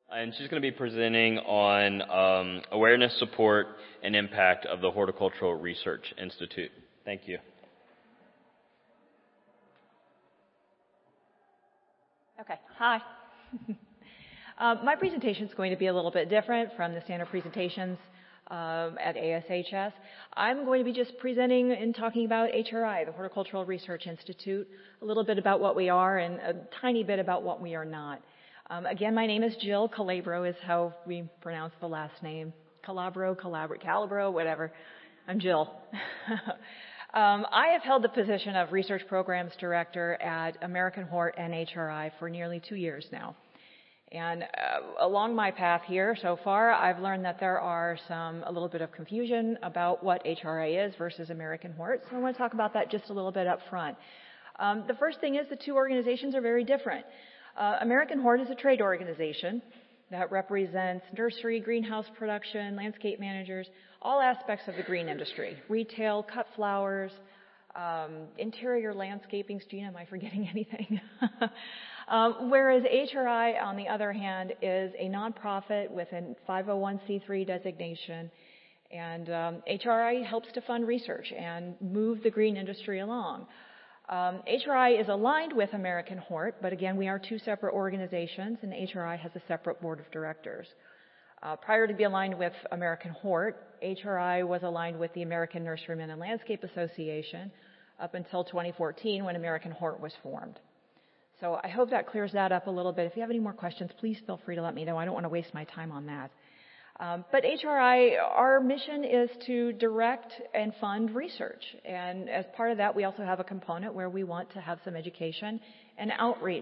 And she's going to be presenting on awareness, support, and impact of the Horticultural Research Institute. Thank you. Okay, hi. My presentation is going to be a little bit different from the standard presentations at ASHS. I'm going to be just presenting and talking about HRI, the Horticultural Research Institute, a little bit about what we are and a tiny bit about what we are not. Again, my name is Jill. Calabro is how we pronounce the last name. Calabro, whatever. I'm Jill. I have held the position of Research Programs Director at American Hort and HRI for nearly 2 years now. And along my path here so far, I've learned that there are a little bit of confusion about what HRI is versus American Hort. So I want to talk about that just a little bit up front. The first thing is the two organizations are very different. American Hort is a trade organization that represents nursery, greenhouse production, landscape managers, all aspects of the green industry, retail, cut flowers, interior landscaping. Gina, am I forgetting anything? Whereas HRI, on the other hand, is a nonprofit with a 501c3 designation, and HRI helps to fund research and move the green industry along. HRI is aligned with American Hort, but again, we are two separate organizations, and HRI has a separate board of directors. Prior to being aligned with American Hort, HRI was aligned with the American Nurserymen and Landscape Association up until 2014 when American Hort was formed. So I hope that clears that up a little bit. If you have any more questions, please feel free to let me know. I don't want to waste my time on that. But HRI, our mission is to direct and fund research. And as part of that, we also have a component where we want to have some education and outreach,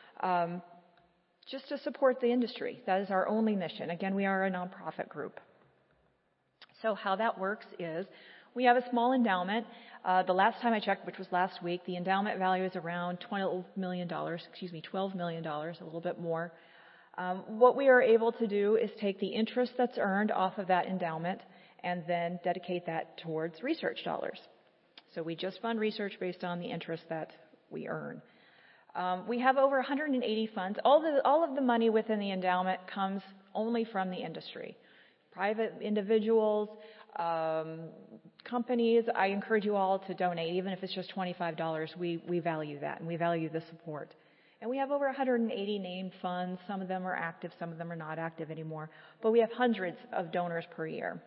just to support the industry. That is our only mission. Again, we are a nonprofit group. So how that works is we have a small endowment. The last time I checked, which was last week, the endowment value is around $12 million, a little bit more. What we are able to do is take the interest that's earned off of that endowment and then dedicate that towards research dollars. So we just fund research based on the interest that we earn. We have over 180 funds. All of the money within the endowment comes only from the industry. Private individuals, companies, I encourage you all to donate, even if it's just $25. We value that, and we value the support. And we have over 180 named funds. Some of them are active, some of them are not active anymore. But we have hundreds of donors per year.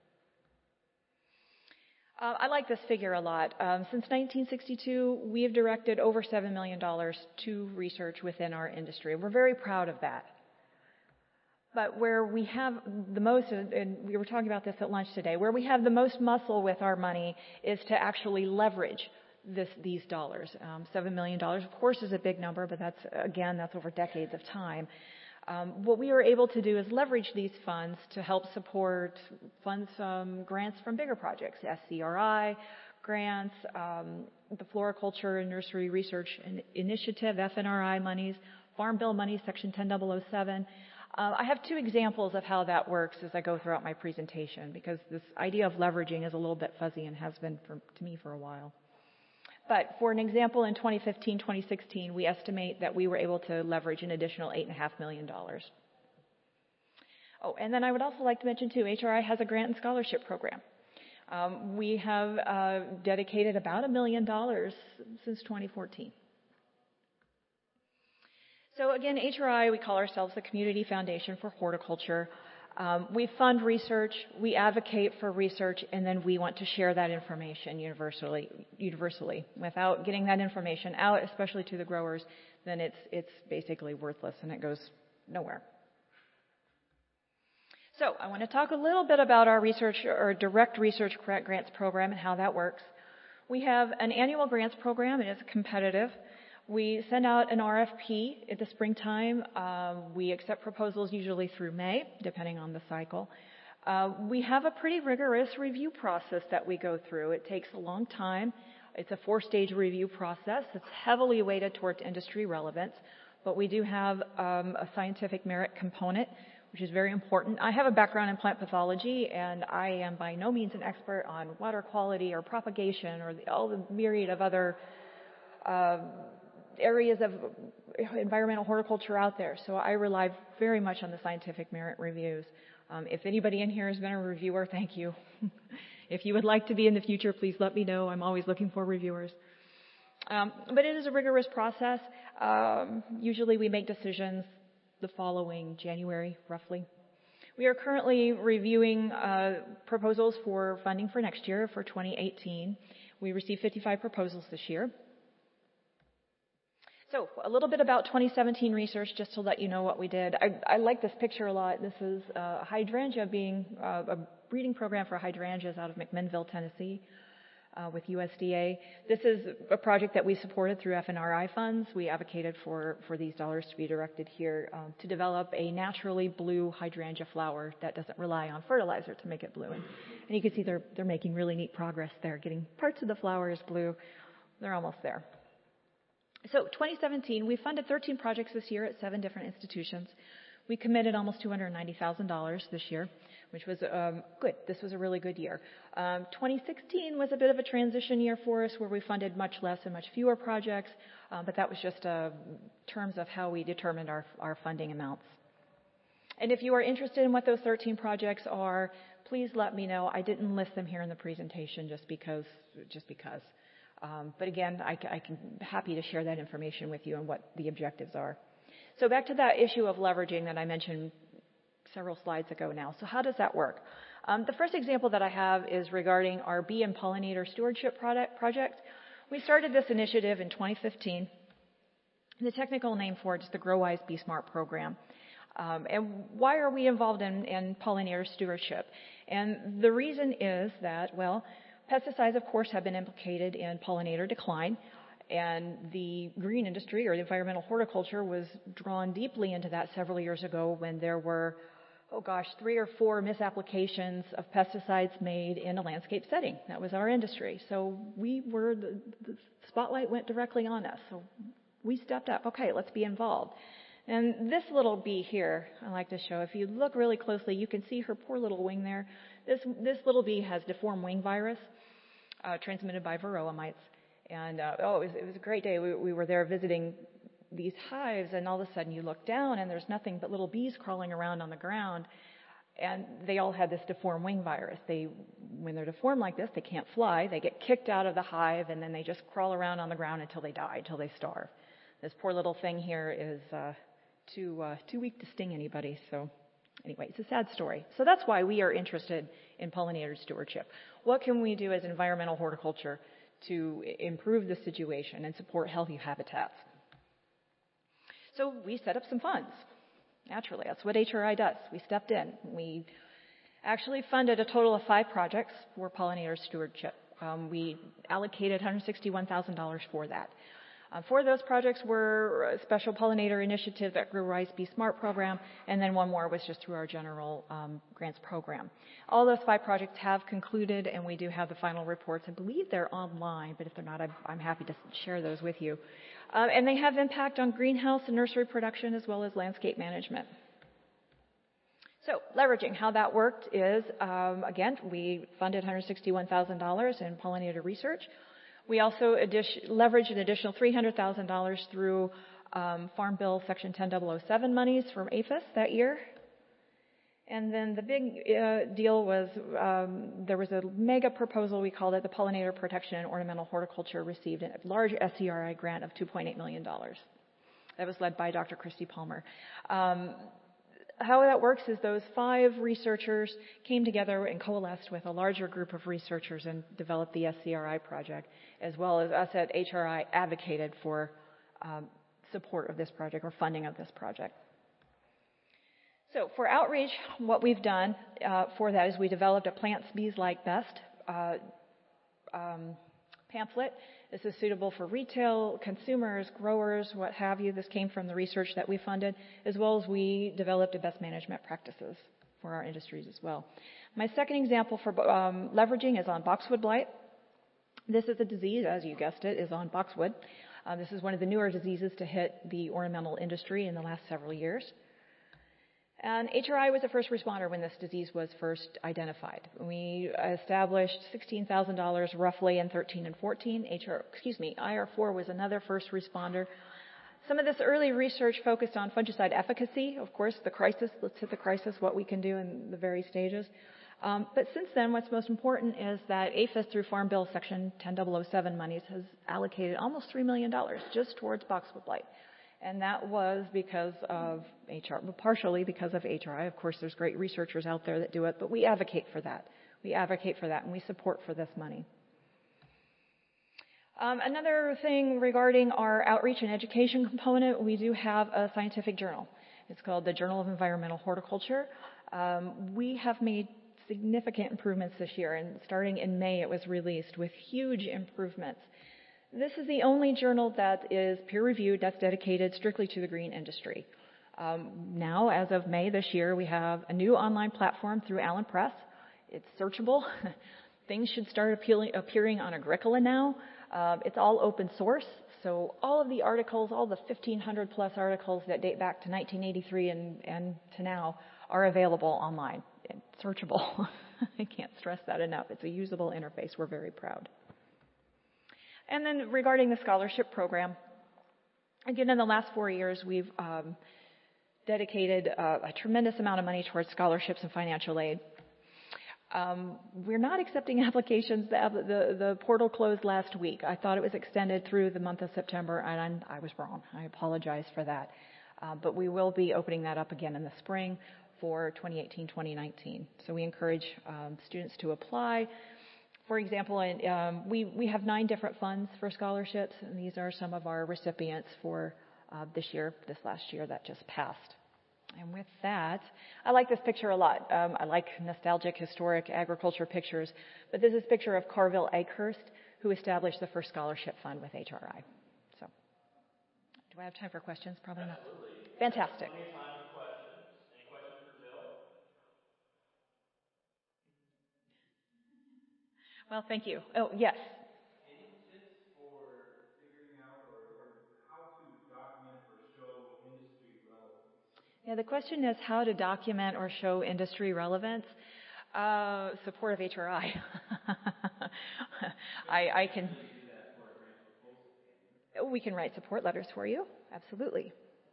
I like this figure a lot. Since 1962, we have directed over $7 million to research within our industry. We're very proud of that. But where we have the most, and we were talking about this at lunch today, where we have the most muscle with our money is to actually leverage these dollars. $7 million, of course, is a big number, but that's over decades of time. What we are able to do is leverage these funds to help fund some grants from bigger projects, SCRI grants, the Floriculture and Nursery Research Initiative, FNRI monies, Farm Bill monies, Section 10007. I have two examples of how that works as I go throughout my presentation, because this idea of leveraging is a little bit fuzzy and has been to me for a while. But for an example, in 2015, 2016, we estimate that we were able to leverage an additional $8.5 million. Oh, and then I would also like to mention, too, HRI has a grant and scholarship program. We have dedicated about $1 million since 2014. So again, HRI, we call ourselves the Community Foundation for Horticulture. We fund research, we advocate for research, and then we want to share that information universally. Without getting that information out, especially to the growers, then it's basically worthless and it goes nowhere. So I want to talk a little bit about our direct research grants program and how that works. We have an annual grants program, and it's competitive. We send out an RFP at the springtime. We accept proposals usually through May, depending on the cycle. We have a pretty rigorous review process that we go through. It takes a long time. It's a 4-stage review process. It's heavily weighted towards industry relevance, but we do have a scientific merit component, which is very important. I have a background in plant pathology, and I am by no means an expert on water quality or propagation or all the myriad of other areas of environmental horticulture out there. So I rely very much on the scientific merit reviews. If anybody in here has been a reviewer, thank you. If you would like to be in the future, please let me know. I'm always looking for reviewers. But it is a rigorous process. Usually we make decisions the following January, roughly. We are currently reviewing proposals for funding for next year, for 2018. We received 55 proposals this year. So a little bit about 2017 research, just to let you know what we did. I like this picture a lot. This is a hydrangea being a breeding program for hydrangeas out of McMinnville, Tennessee, with USDA. This is a project that we supported through FNRI funds. We advocated for these dollars to be directed here to develop a naturally blue hydrangea flower that doesn't rely on fertilizer to make it blue. And you can see they're making really neat progress there, getting parts of the flowers blue. They're almost there. So 2017, we funded 13 projects this year at 7 different institutions. We committed almost $290,000 this year, which was good. This was a really good year. 2016 was a bit of a transition year for us where we funded much less and much fewer projects, but that was just terms of how we determined our funding amounts. And if you are interested in what those 13 projects are, please let me know. I didn't list them here in the presentation just because. But again, I can happy to share that information with you and what the objectives are. So back to that issue of leveraging that I mentioned several slides ago now. So how does that work? The first example that I have is regarding our bee and pollinator stewardship project. We started this initiative in 2015. The technical name for it is the GrowWise Bee Smart program. And why are we involved in pollinator stewardship? And the reason is that, well, pesticides, of course, have been implicated in pollinator decline, and the green industry or the environmental horticulture was drawn deeply into that several years ago when there were, 3 or 4 misapplications of pesticides made in a landscape setting. That was our industry. So the spotlight went directly on us. So we stepped up. Okay, let's be involved. And this little bee here, I like to show. If you look really closely, you can see her poor little wing there. This little bee has deformed wing virus, transmitted by varroa mites. And it was a great day. We were there visiting these hives, and all of a sudden you look down, and there's nothing but little bees crawling around on the ground. And they all had this deformed wing virus. When they're deformed like this, they can't fly. They get kicked out of the hive, and then they just crawl around on the ground until they die, until they starve. This poor little thing here is too weak to sting anybody. So anyway, it's a sad story. So that's why we are interested in pollinator stewardship. What can we do as environmental horticulture to improve the situation and support healthy habitats? So we set up some funds. Naturally, that's what HRI does. We stepped in. We actually funded a total of 5 projects for pollinator stewardship. We allocated $161,000 for that. 4 of those projects were a special pollinator initiative at GrowWise Bee Smart program, and then 1 more was just through our general grants program. All those 5 projects have concluded, and we do have the final reports. I believe they're online, but if they're not, I'm happy to share those with you. And they have impact on greenhouse and nursery production as well as landscape management. So leveraging how that worked is, again, we funded $161,000 in pollinator research. We also leveraged an additional $300,000 through Farm Bill Section 10007 monies from APHIS that year. And then the big deal was there was a mega proposal, we called it, the Pollinator Protection and Ornamental Horticulture received a large SCRI grant of $2.8 million. That was led by Dr. Christy Palmer. How that works is those 5 researchers came together and coalesced with a larger group of researchers and developed the SCRI project, as well as us at HRI advocated for support of this project or funding of this project. So for outreach, what we've done for that is we developed a Plants Bees Like Best pamphlet. This is suitable for retail, consumers, growers, what have you. This came from the research that we funded, as well as we developed a best management practices for our industries as well. My second example for leveraging is on boxwood blight. This is a disease, as you guessed it, is on boxwood. This is one of the newer diseases to hit the ornamental industry in the last several years. And HRI was the first responder when this disease was first identified. We established $16,000 roughly in 13 and 14. IR4 was another first responder. Some of this early research focused on fungicide efficacy, of course, the crisis. Let's hit the crisis, what we can do in the various stages. But since then, what's most important is that APHIS, through Farm Bill Section 10007 monies, has allocated almost $3 million just towards boxwood blight. And that was because of partially because of HRI. Of course, there's great researchers out there that do it, but we advocate for that. We advocate for that, and we support for this money. Another thing regarding our outreach and education component, we do have a scientific journal. It's called the Journal of Environmental Horticulture. We have made significant improvements this year, and starting in May it was released with huge improvements. This is the only journal that is peer-reviewed, that's dedicated strictly to the green industry. Now, as of May this year, we have a new online platform through Allen Press. It's searchable. Things should start appearing on Agricola now. It's all open source, so all of the articles, all the 1,500 plus articles that date back to 1983 and to now are available online and searchable. I can't stress that enough. It's a usable interface. We're very proud. And then regarding the scholarship program, again, in the last 4 years, we've dedicated a tremendous amount of money towards scholarships and financial aid. We're not accepting applications. The portal closed last week. I thought it was extended through the month of September, and I was wrong. I apologize for that. But we will be opening that up again in the spring for 2018-2019. So we encourage students to apply. For example, we have 9 different funds for scholarships, and these are some of our recipients for this last year that just passed. And with that, I like this picture a lot. I like nostalgic, historic agriculture pictures, but this is a picture of Carville Egghurst, who established the first scholarship fund with HRI. So, do I have time for questions? Probably not. Absolutely. Fantastic. Plenty of time for questions. Any questions for Jill? Well, thank you. Oh, yes. Any tips for figuring out or how to document or show industry relevance? Yeah, the question is how to document or show industry relevance. Support of HRI. I can. We can write support letters for you. Absolutely.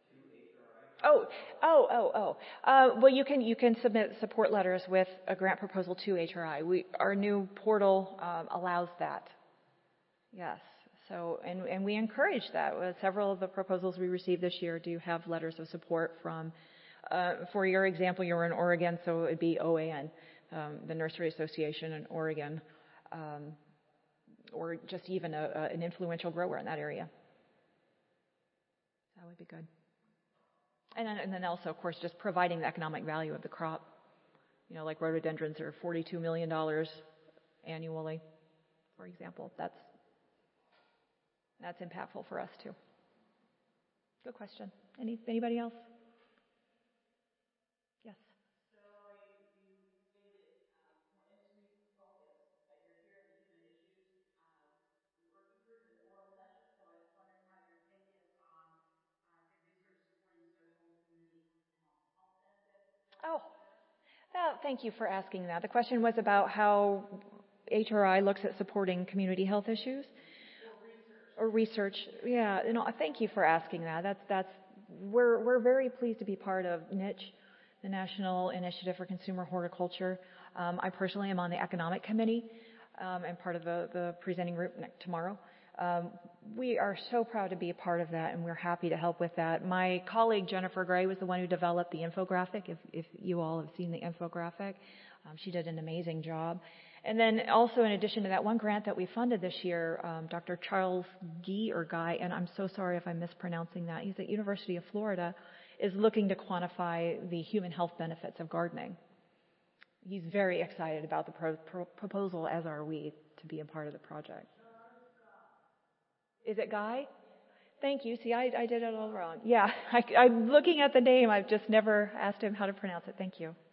Well, you can submit support letters with a grant proposal to HRI. Our new portal allows that. Yes. So, and we encourage that. Several of the proposals we received this year do have letters of support from, for your example, you're in Oregon, so it'd be OAN, the Nursery Association in Oregon, or just even an influential grower in that area. That would be good. And then also, of course, just providing the economic value of the crop. You know, like rhododendrons are $42 million annually, for example. That's impactful for us too. Good question. Anybody else? Yes. So you stated more industry focus, but you're here at the human issues. We worked through the oral session, so I was wondering how your take is on good research supporting social and community health benefits. Thank you for asking that. The question was about how HRI looks at supporting community health issues. Or research. Yeah, thank you for asking that. We're very pleased to be part of NICH, the National Initiative for Consumer Horticulture. I personally am on the economic committee and part of the presenting group tomorrow. We are so proud to be a part of that, and we're happy to help with that. My colleague Jennifer Gray was the one who developed the infographic. If you all have seen the infographic, she did an amazing job. And then also, in addition to that, one grant that we funded this year, Dr. Charles Guy, and I'm so sorry if I'm mispronouncing that. He's at University of Florida, is looking to quantify the human health benefits of gardening. He's very excited about the proposal, as are we, to be a part of the project. Is it Guy? Thank you. See, I did it all wrong. Yeah, I'm looking at the name. I've just never asked him how to pronounce it. Thank you.